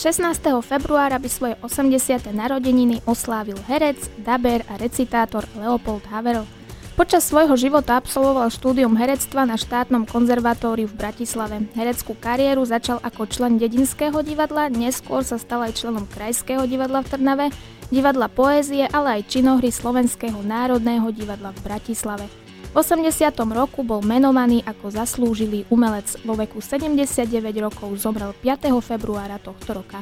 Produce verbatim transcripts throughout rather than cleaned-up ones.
šestnásteho februára by svoje osemdesiate narodeniny oslávil herec, daber a recitátor Leopold Haverl. Počas svojho života absolvoval štúdium herectva na štátnom konzervatóriu v Bratislave. Hereckú kariéru začal ako člen dedinského divadla, neskôr sa stal aj členom Krajského divadla v Trnave, divadla Poézie, ale aj činohry Slovenského národného divadla v Bratislave. V osemdesiatom roku bol menovaný ako zaslúžilý umelec. Vo veku sedemdesiatdeväť rokov zomrel piateho februára tohto roka.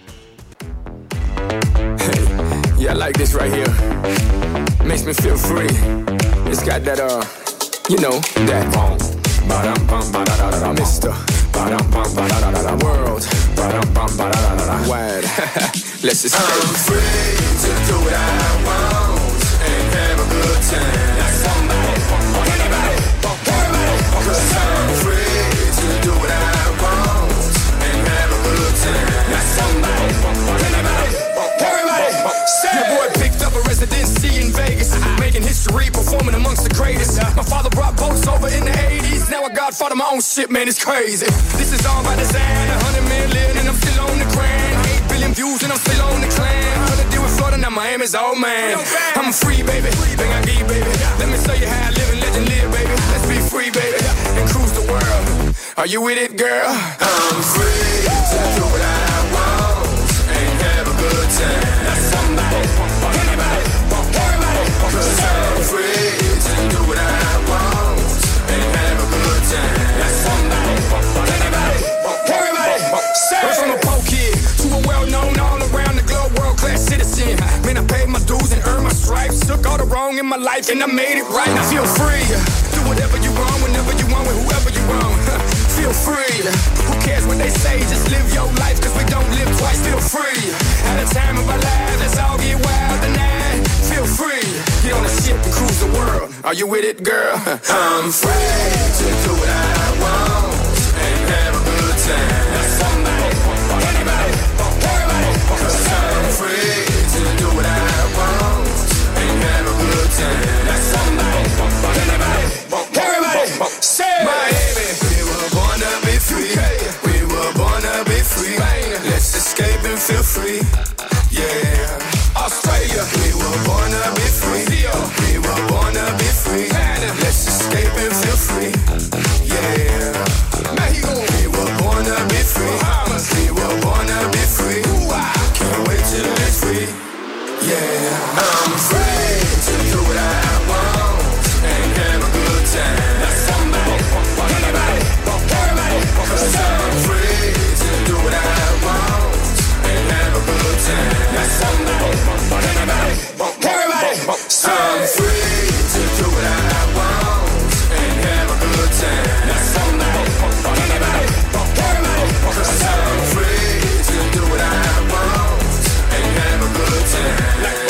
Hey, yeah, I like this right here. Makes me feel free. It's got that, uh, you know, that bum, ba-dum, bum, ba-da-da-da-da, Mister Ba-dum, bum, ba-da-da-da-da, world, ba-dum, bum, ba-da-da-da-da, wide. Let's just I'm free to do what I want and have a good time. Like somebody, anybody, everybody, 'cause I'm free to do what I want and have a good time. Like somebody, anybody, everybody. Your boy picked up a residency in Vegas, making history, performing amongst the greatest. My father brought boats over in the eighties. Now I godfather my own shit, man, it's crazy. This is all by design. A hundred million and I'm still on the grind. Eight billion views and I'm still on the climb. Gonna deal with Florida, now Miami's all man. I'm free, baby. Thing I give, baby. Let me show you how I live and legend live, baby. Let's be free, baby, and cruise the world. Are you with it, girl? I'm free to do what I want and have a good time. Like somebody, anybody, everybody. 'Cause I'm free to do what I want and have a good time. Like somebody, anybody, everybody. Went from a poor kid to a well-known all around the globe world-class citizen. Man, I paid my dues and earned my stripes. Took all the wrong in my life and I made it right. I feel free. Do whatever you want, whenever you want, with whoever you want. Feel free. Who cares what they say? Just live your life, 'cause we don't live twice. Feel free. At a time of our lives, let's all get wild tonight. Feel free. Get on a ship and cruise the world. Are you with it, girl? I'm free to do what I want and have a good time. Like somebody, anybody, everybody. 'Cause I'm free to do what I want and have a good time. Like somebody, anybody, everybody. Say Miami, we were born to be free. We were born to be free. Let's escape and feel free. Yeah. Australia, we were born to be free. We were born to be free. Let's escape and feel free. Yeah. Mexico, we were born to be free. We were born to be free. Can't wait till it's free. Yeah. I'm free to do what I want and have a good time. Like somebody, anybody, everybody. 'Cause I'm free to do what I want and have a good time. Like somebody, anybody, everybody. I'm free to do what I want and have a good time. Like somebody, anybody, everybody. 'Cause I'm free to do what I want and have a good time.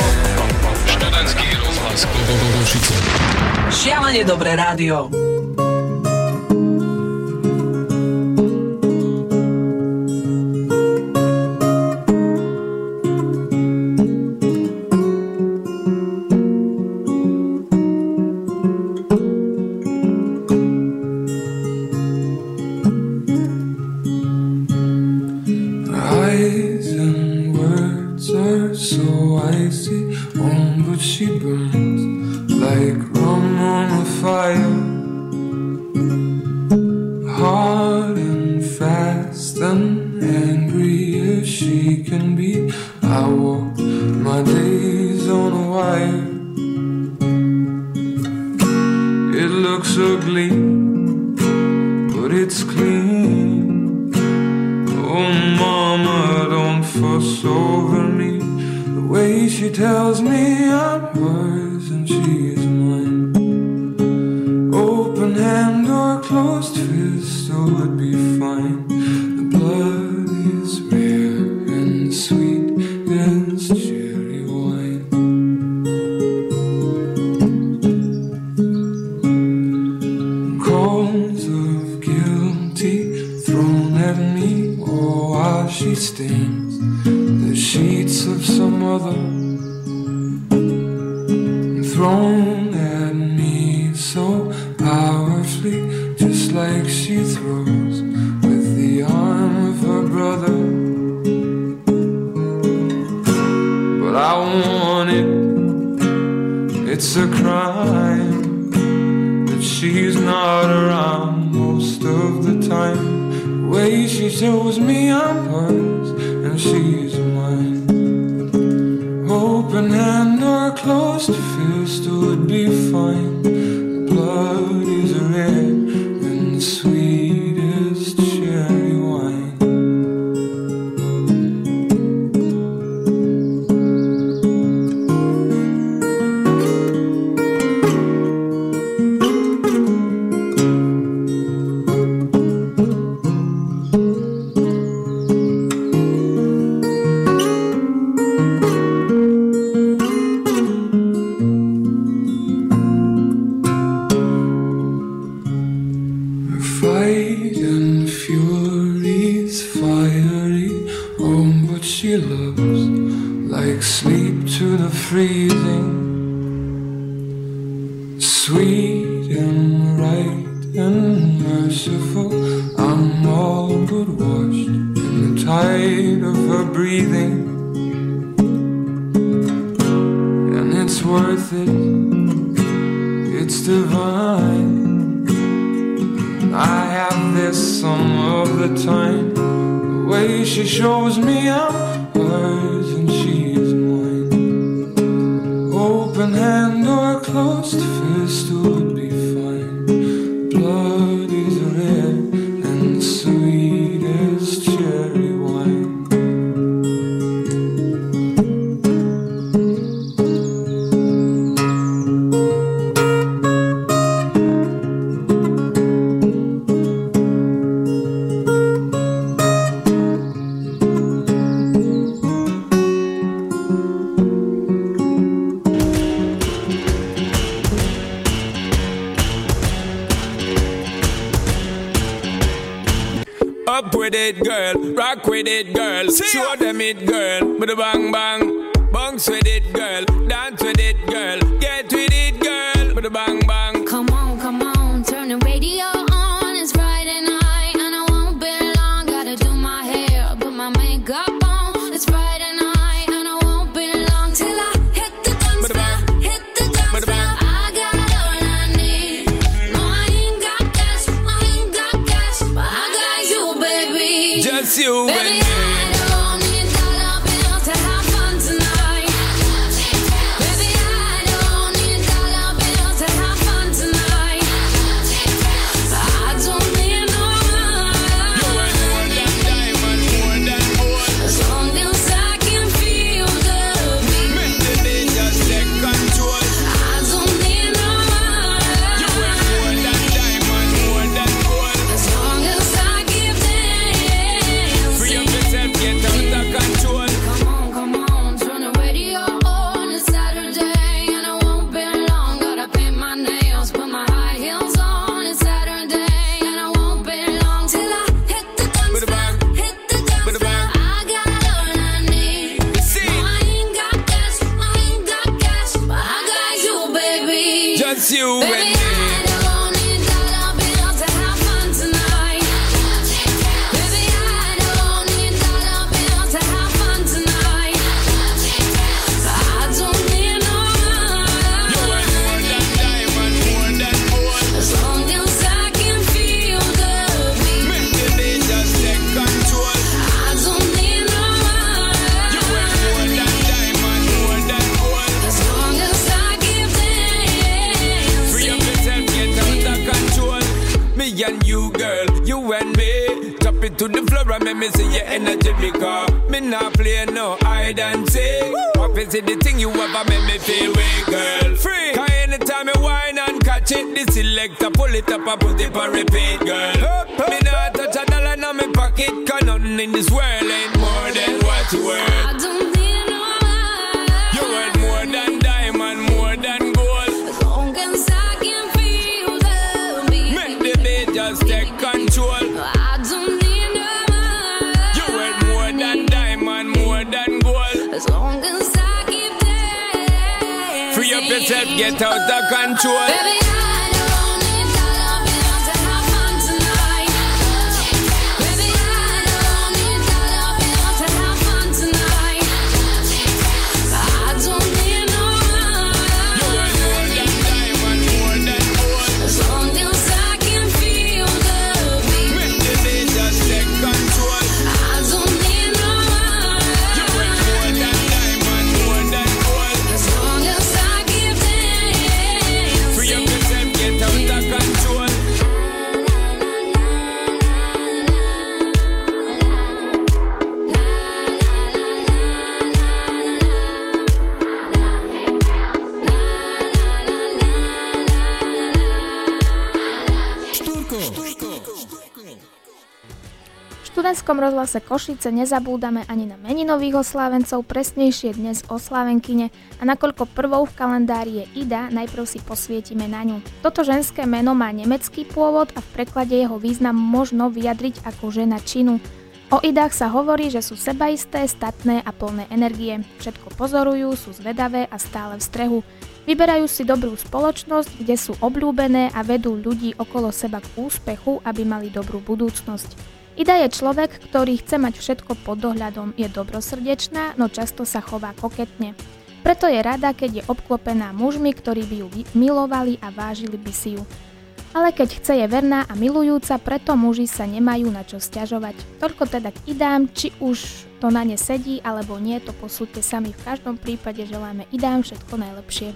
Študentský rozhlas Košice. Šialene dobré rádio. Like she throws with the arm of her brother. It's a crime that she's not around most of the time. The way she shows me I'm hers and she's mine. Open hand or closed fist would be fine. The blood is red and the sweetest cherry wine. Freezing, sweet and right and merciful. I'm all but washed in the tide of her breathing, and it's worth it, it's divine. I have this some of the time. The way she shows me I'm hers and she's mine. Open hand or closed fist would be fine. Blood is red and the sweetest cherry wine. Up with it, girl. Rock with it, girl. Show them it, girl. With a bang bang. Bounce with it, girl. Dance with it, girl. Get with it, girl. With a bang bang. Come on, come on. Turn the radio on. It's Friday night and I won't be long. Gotta do my hair, put my makeup on. It's Friday night and I won't be long till I hit the dance floor. Hit the dance floor. I got all I need. No, I ain't got cash. I ain't got cash, but I got you, baby. Just you, baby. baby. You baby, and me. I don't need dollar bills to have fun tonight. Baby, I don't need dollar bills to have fun tonight. I don't need no money. You want more than diamond, more than gold. As long as I can feel the beat. Make the beat just take control. I don't need no money. You want more than diamond, more than gold. As long as I give them. Free up yourself, get out of control. Me and you, girl, you and me. Drop it to the floor and make me see your energy because me not play no hide and seek. What is it the thing you ever make me feel way, girl? Free. Cause anytime you whine and catch it, the selector pull it up and put it on repeat, girl. Up, up, me not touch a dollar in my pocket cause nothing in this world ain't more than what you worth. I don't need no money. You worth more than diamond, more than gold. As long as I can feel the beat. Make the beat just take control. I don't need no money. You worth more than diamond, more than gold. As long as I keep dancing. Free up yourself, get out of control. Baby, I don't need dollar bills to have fun tonight. Baby, I don't need dollar bills to have fun tonight. I don't need no money. You want more študentskom rozhlase Košice nezabúdame ani na meninových oslávencov, presnejšie dnes oslávenkyne, a nakoľko prvou v kalendári je Ida, najprv si posvietime na ňu. Toto ženské meno má nemecký pôvod a v preklade jeho význam možno vyjadriť ako žena činu. O Idách sa hovorí, že sú sebaisté, statné a plné energie. Všetko pozorujú, sú zvedavé a stále v strehu. Vyberajú si dobrú spoločnosť, kde sú obľúbené a vedú ľudí okolo seba k úspechu, aby mali dobrú budúcnosť. Ida je človek, ktorý chce mať všetko pod dohľadom, je dobrosrdečná, no často sa chová koketne. Preto je rada, keď je obklopená mužmi, ktorí by ju milovali a vážili by si ju. Ale keď chce, je verná a milujúca, preto muži sa nemajú na čo sťažovať. Toľko teda k Idám, či už to na ne sedí alebo nie, to posúďte sami. V každom prípade želáme Idám všetko najlepšie.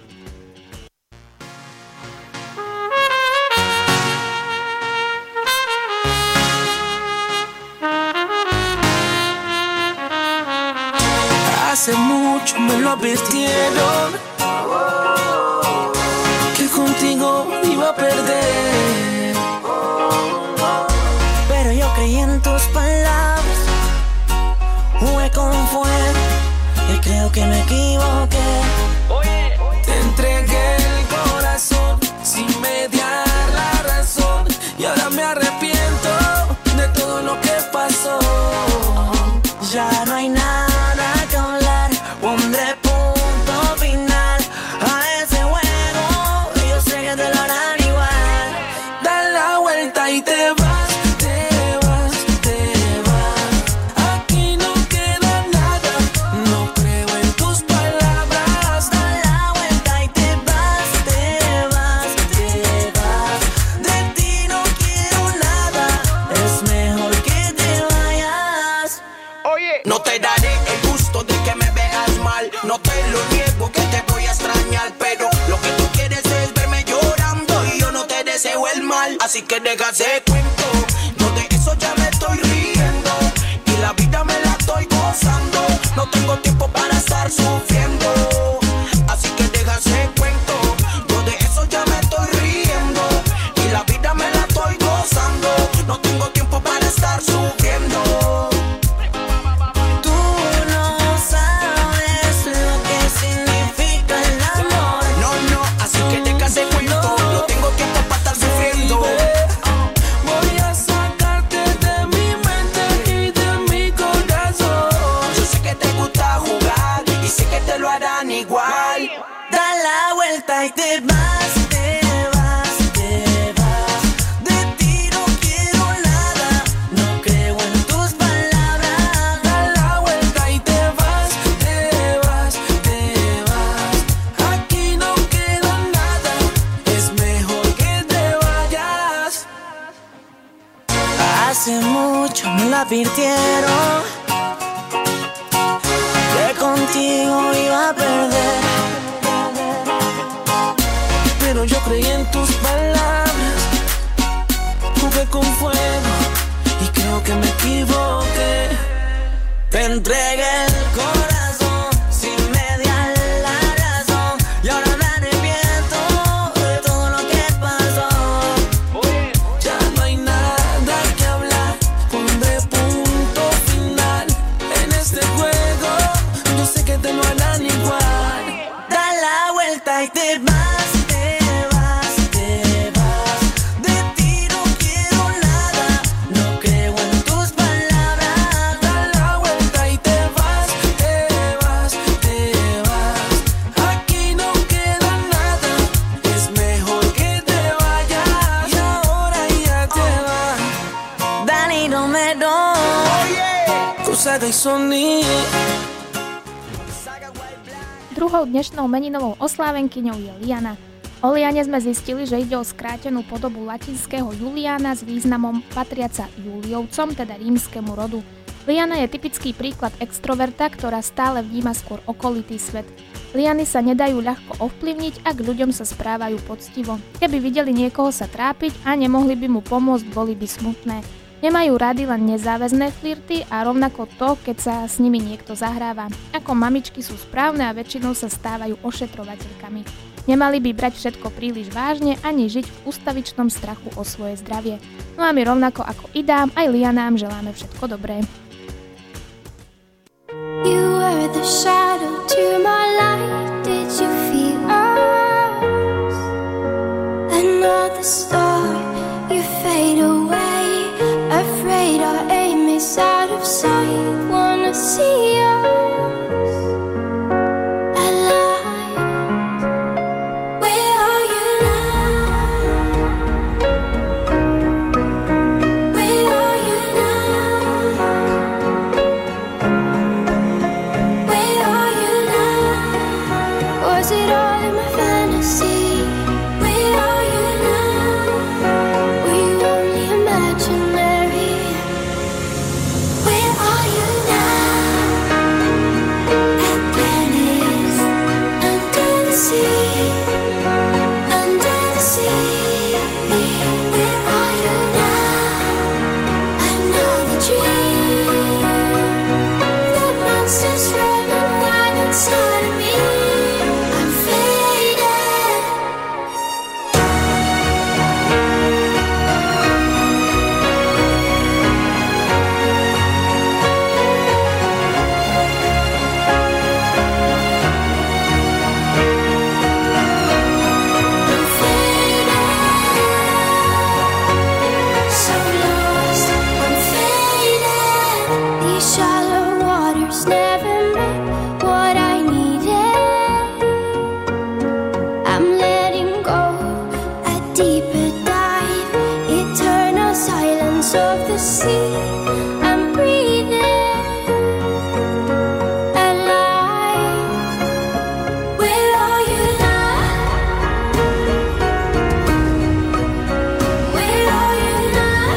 Hace mucho me lo advirtieron que contigo iba a perder, pero yo creí en tus palabras, jugué con fuego y creo que me equivoqué. Te entregué el corazón sin mediar la razón y ahora me arrepiento de todo lo que pasó. Ya no hay nada que hablar, pondré punto final a ese juego, yo sé que te lo harán igual. Da la vuelta y te vas, te vas, te vas. Aquí no queda nada, no creo en tus palabras. Da la vuelta y te vas, te vas, te vas. De ti no quiero nada, es mejor que te vayas. Oye, no te daré el gusto de que me veas mal, no te lo niego que te voy a extrañar, pero lo que tú quieres es verme llorando y yo no te deseo el mal, así que deja ese cuento, yo de eso ya me estoy riendo y la vida me la estoy gozando, no tengo tiempo para estar sufriendo, así que deja ese cuento, yo de eso ya me estoy riendo y la vida me la estoy gozando, no tengo tiempo para estar sufriendo. Igual, da la vuelta y te vas, te vas, te vas. De ti no quiero nada, no creo en tus palabras. Da la vuelta y te vas, te vas, te vas. Aquí no queda nada, es mejor que te vayas. Hace mucho me la advirtieron que contigo iba a perder, pero yo creí en tus palabras, jugué con fuego y creo que me equivoqué. Te entregué el corazón sin mediar la razón y ahora me arrepiento de todo lo que pasó. Ya no hay nada que hablar, pondré punto final en este juego, yo sé que te lo harán igual. Da la vuelta y te vas, te vas, te vas. De ti no quiero nada, no creo en tus palabras. Da la vuelta y te vas, te vas, te vas. Aquí no queda nada, es mejor que te vayas. Y ahora ya te vas. Dani, no me do. Kusada y Sony. Druhou dnešnou meninovou oslávenkyňou je Liana. O Liane sme zistili, že ide o skrátenú podobu latinského Juliana s významom patriaca Juliovcom, teda rímskemu rodu. Liana je typický príklad extroverta, ktorá stále vníma skôr okolitý svet. Liany sa nedajú ľahko ovplyvniť a k ľuďom sa správajú poctivo. Keby videli niekoho sa trápiť a nemohli by mu pomôcť, boli by smutné. Nemajú rady len nezáväzné flirty a rovnako to, keď sa s nimi niekto zahráva. Ako mamičky sú správne a väčšinou sa stávajú ošetrovateľkami. Nemali by brať všetko príliš vážne ani žiť v ustavičnom strachu o svoje zdravie. No a my rovnako ako Idám aj Lianám želáme všetko dobré. You were the shadow to my light. Did you feel us? Another star, you fade away. Afraid our aim is out of sight. Wanna see us alive. Where are you now? Where are you now? Where are you now? Was it all in my fantasy? Where are you now? Were you only imaginary? Where are you now? Atlantis, under the sea, under the sea. Where are you now? Another dream. The monsters running wild inside of me. I'm faded. I'm faded. So lost, I'm faded. These shallow waters never met what I needed. I'm letting go a deeper dive. Eternal silence of the sea. I'm breathing alive. Where are you now? Where are you now?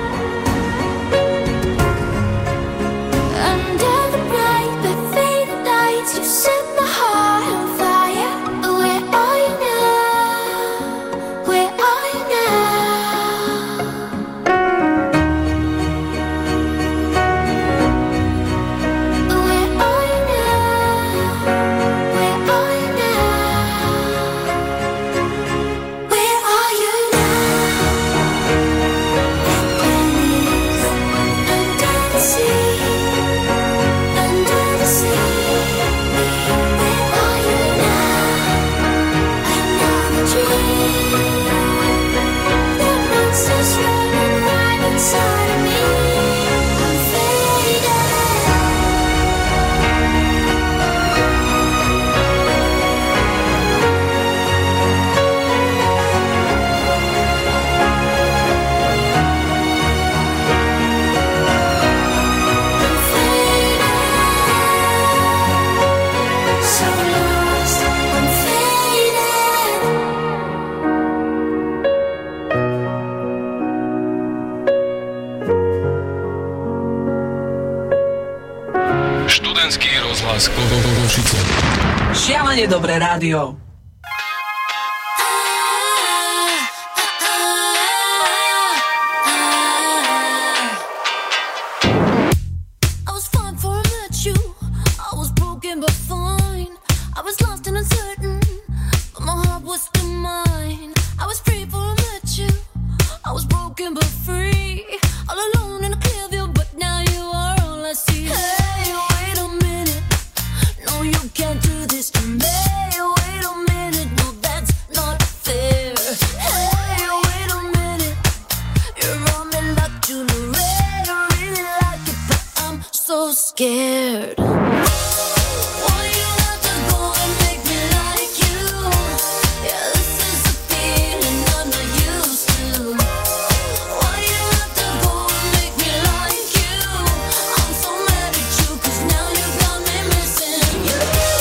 Under the bright but faded lights, you set my heart on fire. Where are you now? Where are you now? Where are you now? Where are you now? Where are you now? Atlantis, under the sea, under the sea. Where are you now? Another dream. The monsters running wild inside of me. I'm faded. I'm faded. So lost, I'm faded. Študentský rozhlas Košice. Šialene dobré rádio. I was fine before I met you. I was broken but fine. I was lost and uncertain, but my heart was still mine. I was free before I met you. I was broken but free. All alone in a clear view, but now you are all I see. Hey, wait a minute. No, you can't do this to me. Wait a minute. No, that's not fair. Hey, wait a minute. You're on me like jewelry. I really like it, but I'm so scared. Why you have to go and make me like you? Yeah, this is a feeling I'm not used to. Why you have to go and make me like you? I'm so mad at you, 'cause now you got me missing you.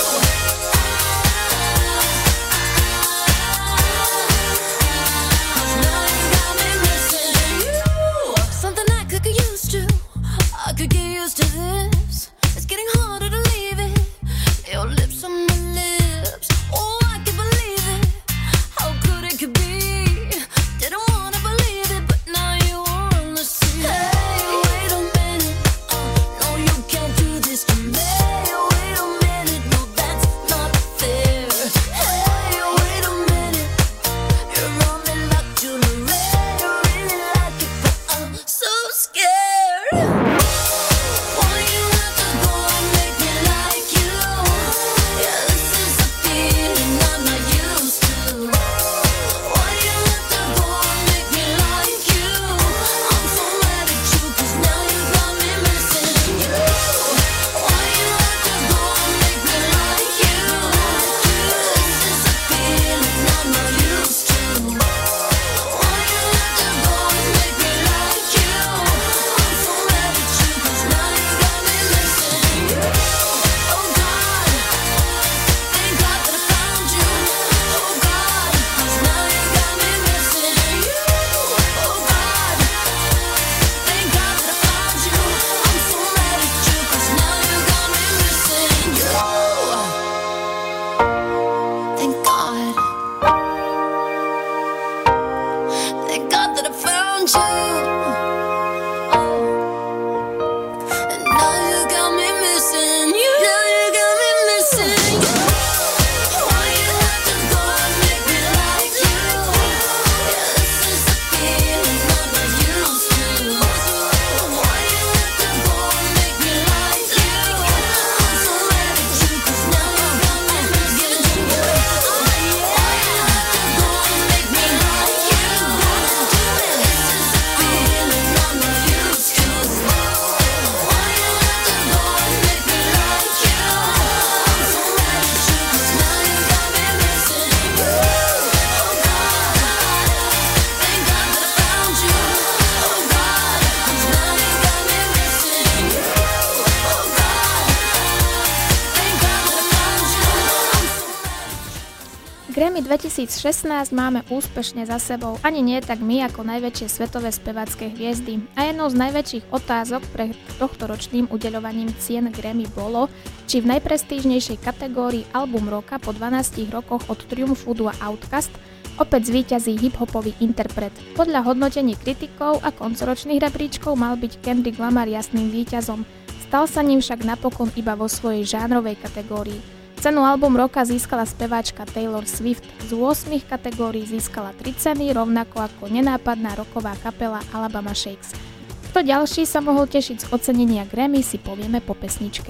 Now you got me missing you. Something I could get used to. I could get used to this. It's getting hard. Grammy dvetisícšestnásť máme úspešne za sebou, ani nie tak my ako najväčšie svetové spevácké hviezdy. A jednou z najväčších otázok pre tohtoročným udeľovaním cien Grammy bolo, či v najprestížnejšej kategórii Album roka po dvanástich rokoch od triumfu dua Outkast opäť zvíťazí hip-hopový interpret. Podľa hodnotení kritikov a koncoročných rebríčkov mal byť Kendrick Lamar jasným víťazom. Stal sa ním však napokon iba vo svojej žánrovej kategórii. Cenu Album roka získala speváčka Taylor Swift, z ôsmich kategórií získala tri ceny, rovnako ako nenápadná rocková kapela Alabama Shakes. Kto ďalší sa mohol tešiť z ocenenia Grammy, si povieme po pesničke.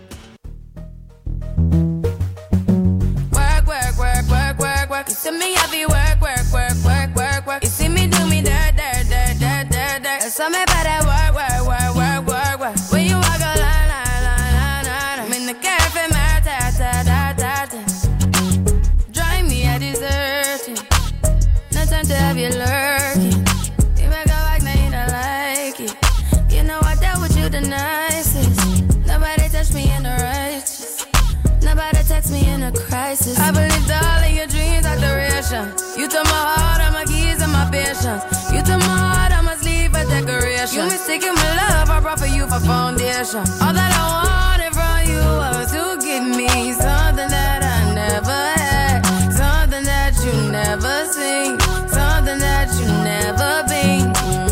Work, work, work, work, work, work. You see me heavy work, work, work, work, work, work. You see me do me dirt, dirt, dirt, dirt, dirt, dirt. There's something about that work, work, work, work, work, work. When you walk a line, line, line, line, line. I'm in the cafe, my ta, ta, ta, ta, ta. Drive me a deserting. No time to have you lurking. You make a like, now you don't like it. You know I dealt with you the nicest. Nobody touched me in the righteous. Nobody text me in a crisis. I believed all of your dreams are duration. You took my heart, all my keys, and my patience. You took my heart, I must leave a decoration. You mistaken my love, I brought for you for foundation. All that I wanted from you was to give me something that I never had, something that you never seen, something that you never been.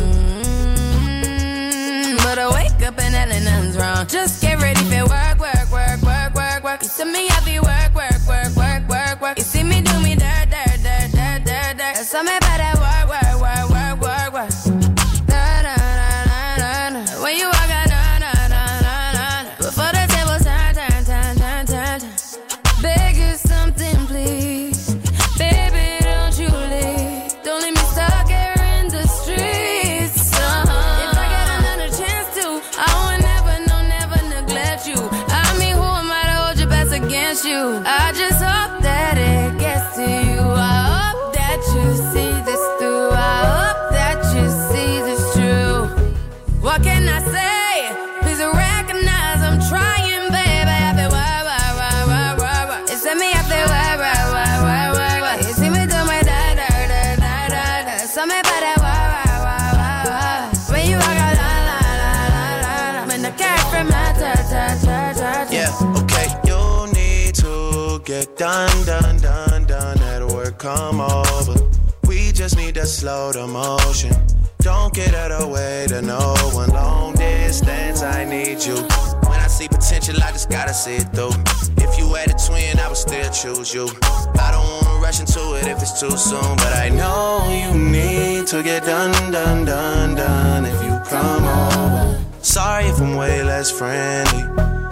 Mm-hmm. But I wake up and hell nothing's wrong. Just get ready for work, work, work, work, work, work. You see me happy work, work, work, work, work, work. You see me do me dirt, dirt, dirt, dirt, dirt, dirt. There's something about that work, work, work, work, work, work. Da, da, da, da, da, da. When you walk out, da, da, da, da, da, da. Before the table turn, turn, turn, turn, turn, turn. Beg you something, please. Baby, don't you leave. Don't leave me stuck here in the streets. Uh-huh. If I get another chance to, I would never, no, never neglect you. I mean, who am I to hold your best against you? I just hope that it gets to you. I hope that you see this through. I hope that you see this true. What can I say? Please recognize I'm trying, baby. I feel why, why, why, why, why, why. It's me, I feel why, why, why, why, why, why. You see me do my da, da, da, da, da, da. Something about that why, why, why, why, why. When you walk out, la, la, la, la, la, la. When the cat from my ta, ta, ta, ta, ta. Yeah, okay. You need to get done, done, done, done. At work, come over. We just need to slow the motion. Don't get out of the way to no one. Long distance, I need you. When I see potential, I just gotta see it through. If you had a twin, I would still choose you. I don't wanna rush into it if it's too soon, but I know you need to get done, done, done, done. If you come over, sorry if I'm way less friendly.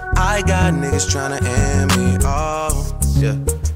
I got niggas tryna end me. Oh, yeah.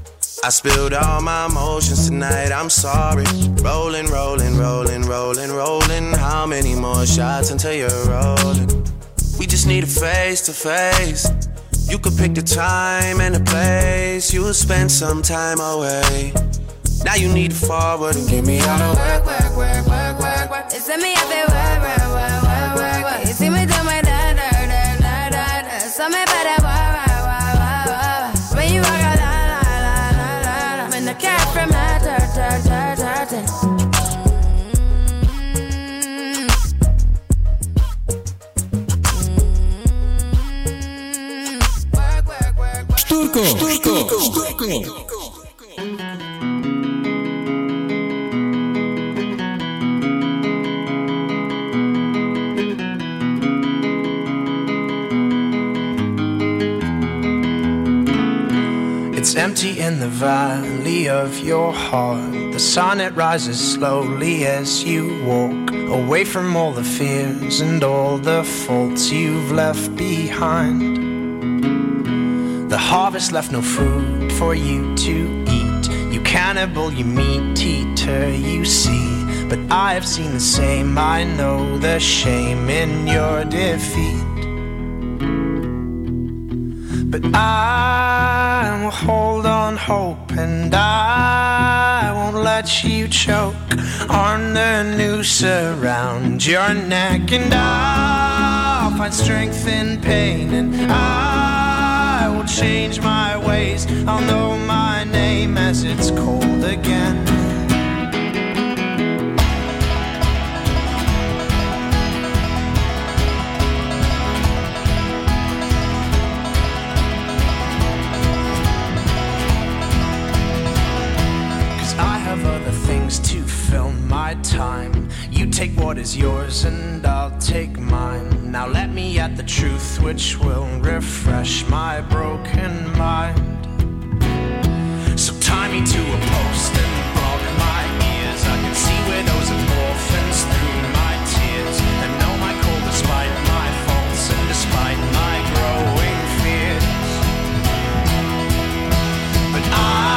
I spilled all my emotions tonight, I'm sorry. Rolling, rolling, rolling, rolling, rolling. How many more shots until you're rolling? We just need a face to face. You could pick the time and the place. You'll spend some time away. Now you need to forward and give me all the work, work, work, work, work, work. It's me, I feel work, work, work, work, work, work. You see me do my da, da, da, da, da, da. Something about that work, work, work, work, work. When you walk out, la, la, la, la, la, la. When the cat from my ta, ta, ta, ta, ta. Štúrko, štúrko, štúrko. It's empty in the valley of your heart. The sun, it rises slowly as you walk away from all the fears and all the faults you've left behind. The harvest left no food for you to eat. You cannibal, you meat eater, you see. But I have seen the same, I know the shame in your defeat. But I will hold on hope, and I won't let you choke on the noose around your neck. And I'll find strength in pain, and I will change my ways. I'll know my name as it's cold again. To fill my time, you take what is yours and I'll take mine. Now let me at the truth which will refresh my broken mind. So tie me to a post and block my ears. I can see widows and orphans through my tears, and know my call despite my faults and despite my growing fears. But I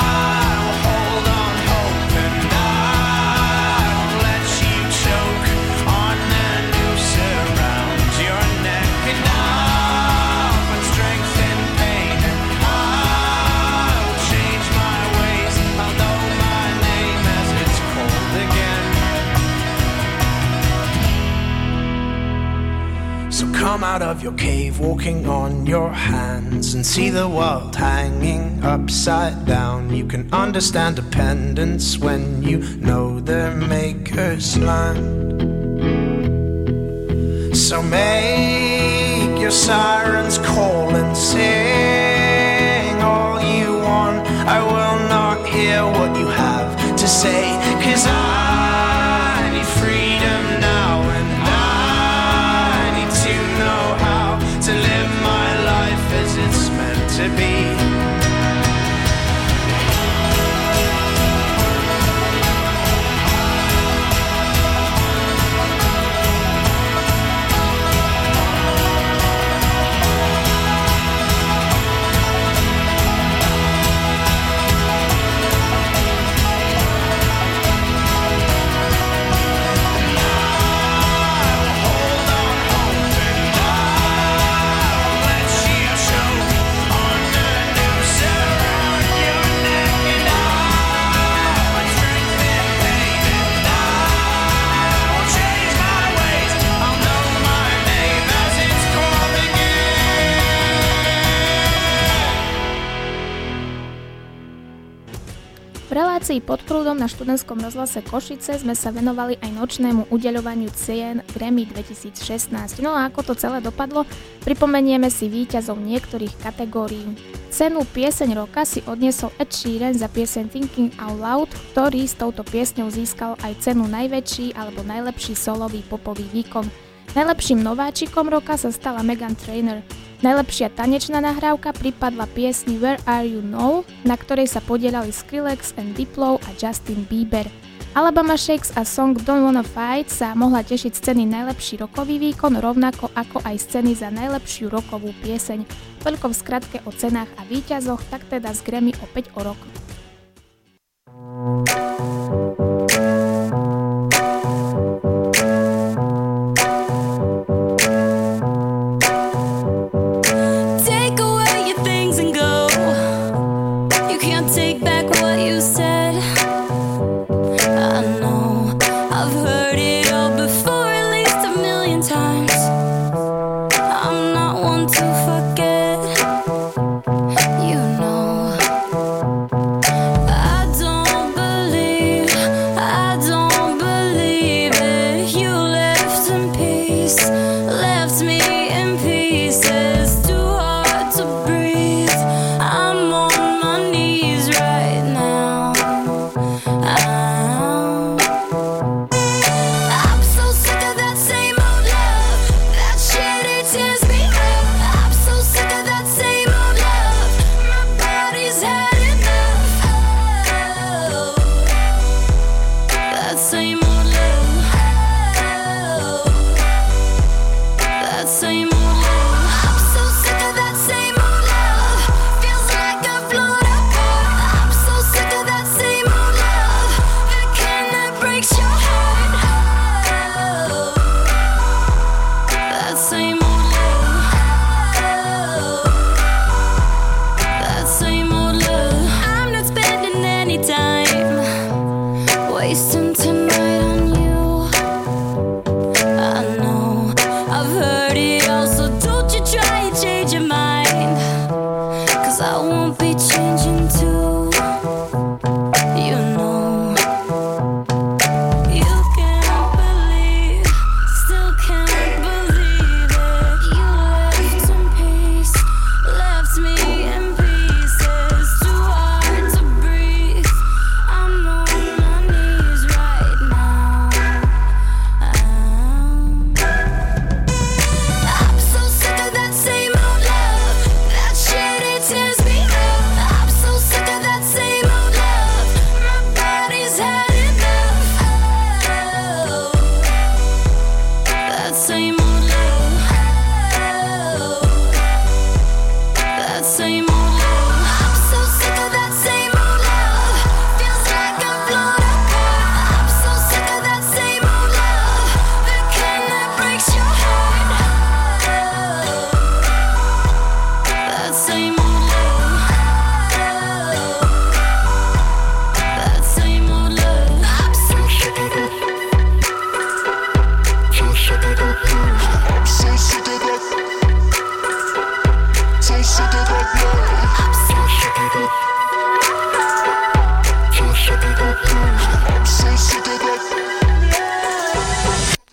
come out of your cave, walking on your hands, and see the world hanging upside down. You can understand dependence when you know their maker's land. So make your sirens call and sing all you want. I will not hear what you have to say, 'cause I need freedom now, and to live my life as it's meant to be. V relácii Pod prúdom na študentskom rozhlase Košice sme sa venovali aj nočnému udeľovaniu cien Grammy dvetisícšestnásť. No a ako to celé dopadlo, pripomenieme si víťazov niektorých kategórií. Cenu Pieseň roka si odniesol Ed Sheeran za pieseň Thinking Out Loud, ktorý s touto piesňou získal aj cenu najväčší alebo najlepší solový popový výkon. Najlepším nováčikom roka sa stala Meghan Trainor. Najlepšia tanečná nahrávka pripadla piesni Where Are You Now, na ktorej sa podielali Skrillex and Diplo a Justin Bieber. Alabama Shakes a song Don't Wanna Fight sa mohla tešiť z ceny najlepší rokový výkon, rovnako ako aj z ceny za najlepšiu rokovú pieseň. Toľko v skratke o cenách a víťazoch, tak teda z Grammy opäť o rok. You know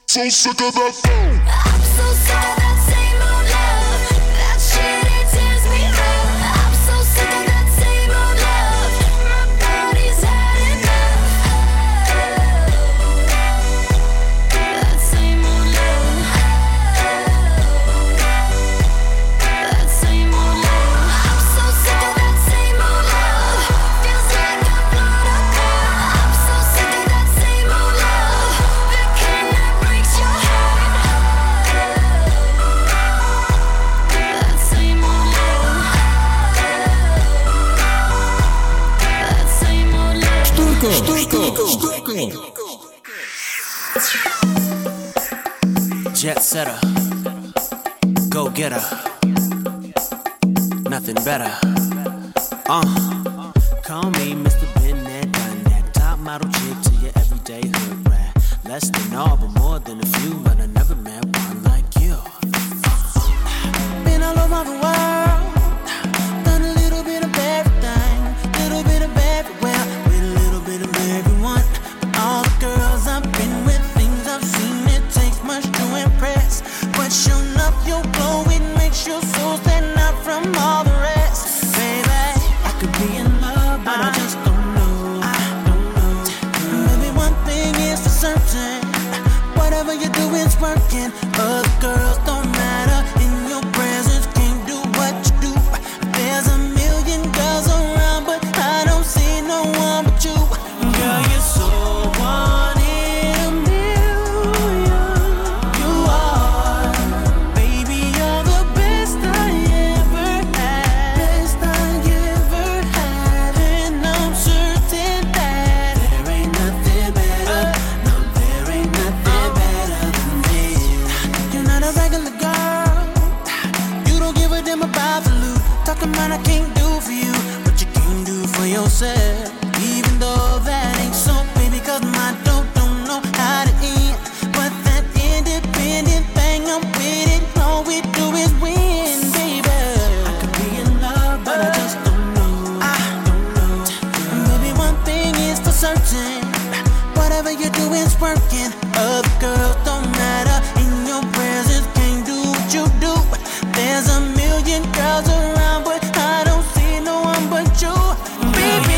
So sick of that phone. I'm so sick of that same old love. That shit, it tears me up. I'm so sick of that same old love. My body's had enough. That same old love. That same old love. I'm so sick of that same old love. Feels like I'm blown up. I'm so sick of that same old love. That kind that breaks your heart. That same old love. That same old love. Štúrko, štúrko, štúrko. Jet setter, go getter, nothing better. Uh, call me Mister Been That, Done That, top model chick to your everyday hood rat. Less than all, but more than a few, but I never met one like you. Been all over the world, done a little bit of everything, little bit of everywhere, with a little bit of everyone. But all the girls I've been with, things I've seen, it takes much to impress. But sure enough, your glow, it makes your soul stand out from all the rest. Baby, I could be in love, but I just don't know. I don't know. Maybe one thing is for certain, whatever you do is working. Other girls don't matter, in your presence can't do what you do. There's a million girls around, but I don't see no one but you. Girl, you're so one in a million. You are, baby, you're the best I ever had. Best I ever had. And I'm certain that there ain't nothing better. No, there ain't nothing better than this. You're not a regular girl. You don't give a damn about the loot. Talking about I can't do for you what you can do for yourself. Even though that ain't so, baby, cause my dope don't know how to end. But that independent thing, I'm with it. All we do is win, baby. I could be in love, but I just don't know. I don't know. And baby, one thing is for certain, whatever you do is working. Other girls don't matter, in your presence can't do what you do. There's a million girls around, but I don't see no one but you. Baby,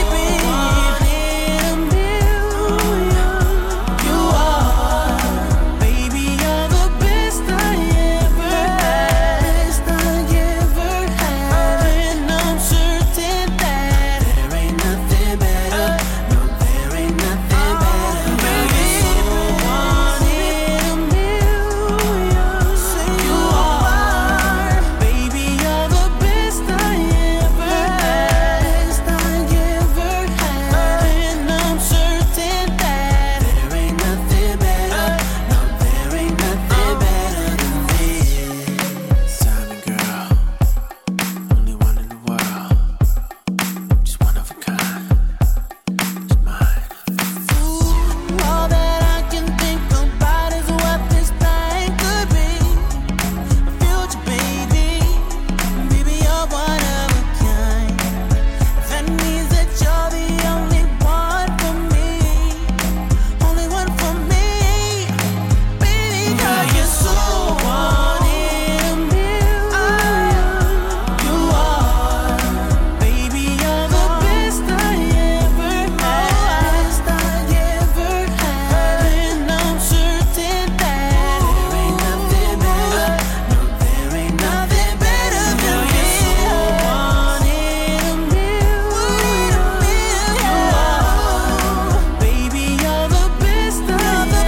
you are, baby, you're the best I ever had. Best I ever had. And I'm certain that there ain't nothing better. No, there ain't nothing better. Baby, one in a million. You are, baby, you're the best I ever had. Best I ever had. And I'm certain that there ain't nothing better. No, there ain't nothing better than this. Simon girl, only one in the world, just one of a kind, just mine. Ooh, all that I can think about is what this thing could be. A future baby, baby, you're one of a kind. That means that you're the only one for me, only one for me, baby. Girl, you're so one in a million. You are, baby, you're the best I ever had. Best I ever had. And I'm certain that there ain't nothing better. No, there ain't nothing better than this. One in a million. You are, baby, you're the best I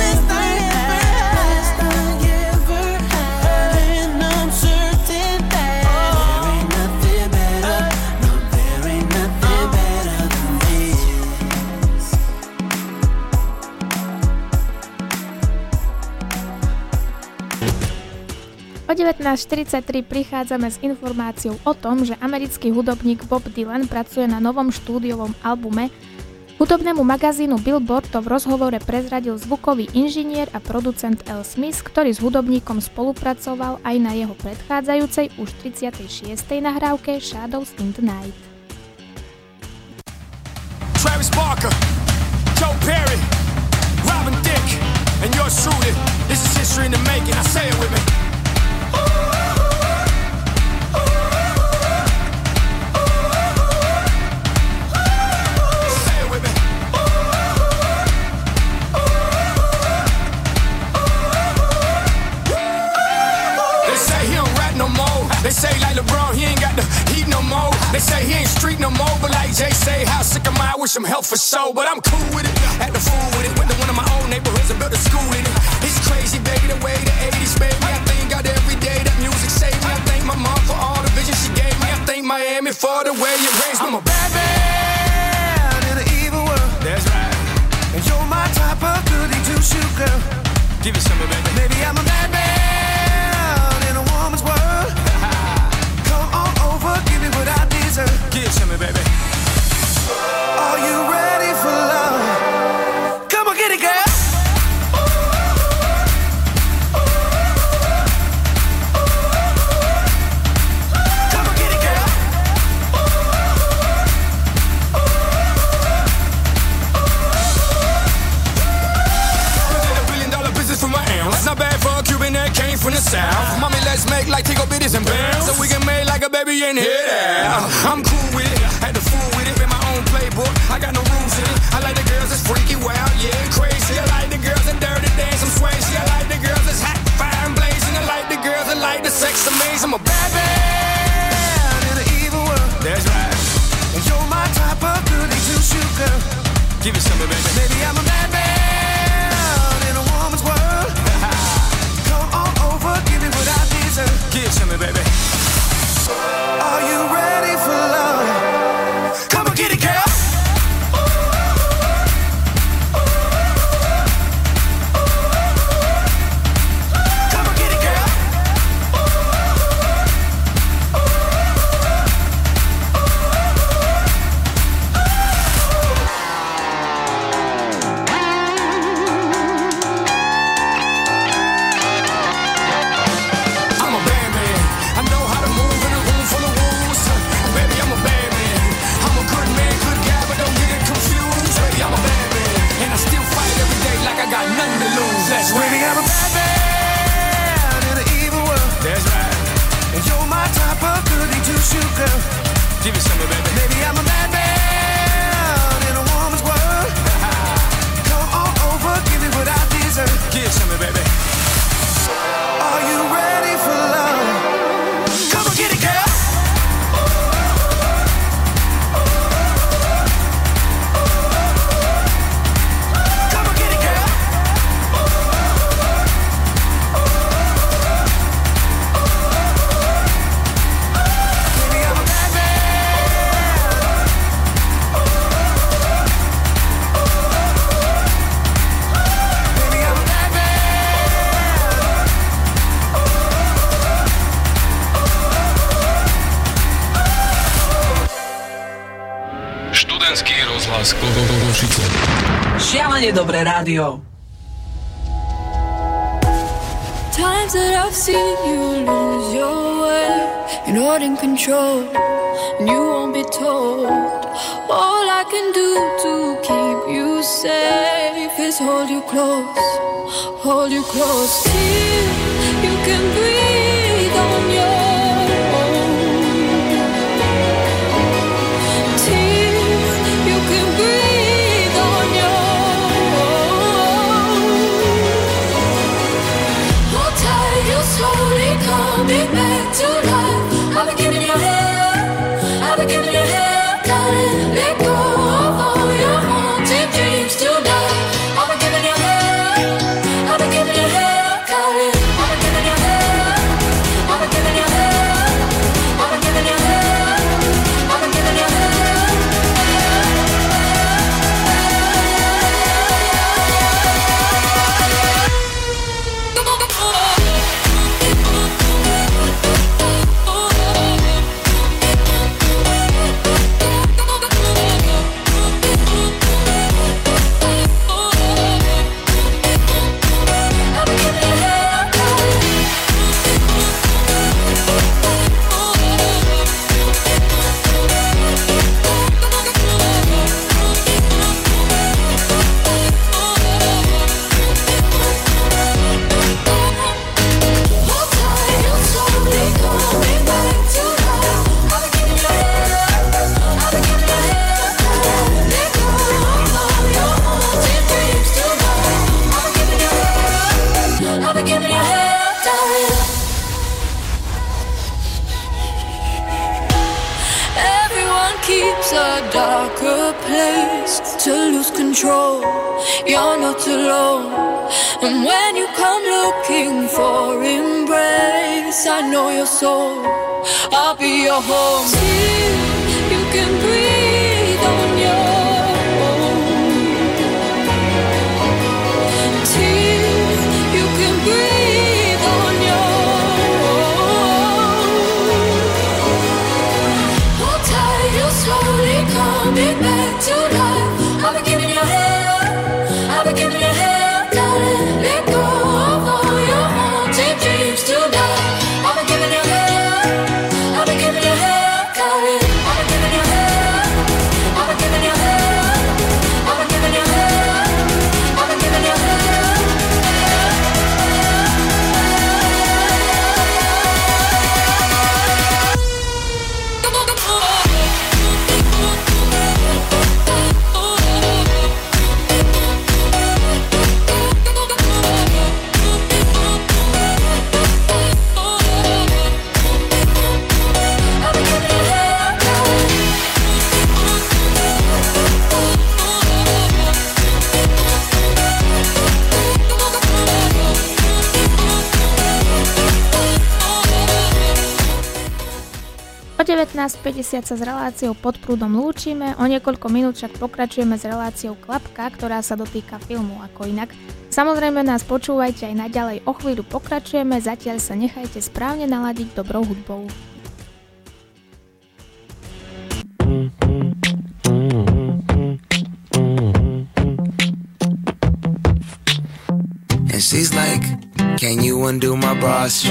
ever had. And I'm certain that there ain't nothing better. No, there ain't nothing better than this. O devätnásť štyridsaťtri prichádzame s informáciou o tom, že americký hudobník Bob Dylan pracuje na novom štúdiovom albume. Hudobnému magazínu Billboard to v rozhovore prezradil zvukový inžinier a producent Al Smith, ktorý s hudobníkom spolupracoval aj na jeho predchádzajúcej už tridsiatej šiestej nahrávke Shadows in the Night. Travis Barker, Joe Perry, Robin Thicke, and yours truly. This is history in the making. I say it with me. Say it with me. They say he don't rap no more. They say like LeBron, he ain't got the heat no more. They say he ain't street no more, but like Jay say, how sick am I? Wish him health for so. But I'm cool with it, had the fool with it. Went to one of my own neighborhoods and built a school in it. It's crazy, baby, the way the eighties made me. I thank God every day that music saved me. I thank my mom for all the vision she gave me. I thank Miami for the way you raised me. I'm a bad man in an evil world. That's right. And you're my type of goody two-shoe girl. Give it some, baby. Maybe I'm a bad man in a woman's world. Come on over, give me what I deserve. Give it some, baby. Are you ready for love? Come on, get it, girl. Come on, get it, girl. A billion dollar business for my ounce. Not bad for a Cuban that came from the South. Mommy, let's make like Tigo bitties and bounce, so we can make like a baby in here. I'm cool with it, had the fool with it. Been my own playbook, I got no rules in it. I like the girls that's freaky, wild, yeah, crazy. I like the girls that dirty dance, I'm swayzy. I like the girls that's hot, fire and blazing. I like the girls that like the sex amazing. I'm a bad man in an evil world. That's right. And you're my type of goody two-shoe girl. Give it some, baby. Maybe I'm a bad man in a woman's world. Come on over, give me what I deserve. Give it some, baby. Are you ready for love? Come on, get it, girl. Come on, get it, girl. I'm a bad man. I know how to move in a room full of wolves. Baby, I'm a bad man. I'm a good man, good guy, but don't get it confused. Baby, I'm a bad man, and I still fight every day like I got nothing to lose. That's right. Baby, I'm a bad man in an evil world. That's right. And you're my type of goody two-shoe girl. Give it some, baby. Maybe I'm a bad man in a woman's world. Come on over, give me what I deserve. Give it some, baby. Are you ready for love? Come on, get it, girl. Come on, get it, girl. Baby, I'm a bad man. Baby, I'm a bad man. Študentský rozhlas Košice. Šialene dobré rádio. Times that I've seen you lose your way, you're not in control, and you won't be told. All I can do to keep you safe is hold you close, hold you close till you can breathe on your own. Till you can breathe on your own. Hold tight, you're slowly coming back to life. I've been giving you hell, I've been giving you hell. Gotta let go of all your haunted dreams tonight. I've been giving you hell, I've been giving you hell. Gotta control. You're not alone. And when you come looking for embrace, I know your soul. I'll be your home. Till you can breathe on your own. Till you can breathe on your own. Hold tight, you're slowly coming back to life. I'll be giving you hell. I'll be giving you hell, darling. Let go of all your haunted dreams tonight. I'll be giving you hell. I'll be giving you hell, darling. I'll be giving you hell. I'll be giving you hell. I'll be giving you hell. I'll be giving you hell. O devätnásť päťdesiat sa s reláciou Pod prúdom lúčime, o niekoľko minút však pokračujeme s reláciou Klapka, ktorá sa dotýka filmu Ako inak. Samozrejme nás počúvajte aj naďalej, o chvíľu pokračujeme, zatiaľ sa nechajte správne naladiť dobrou hudbou. And she's like, can you undo my bra?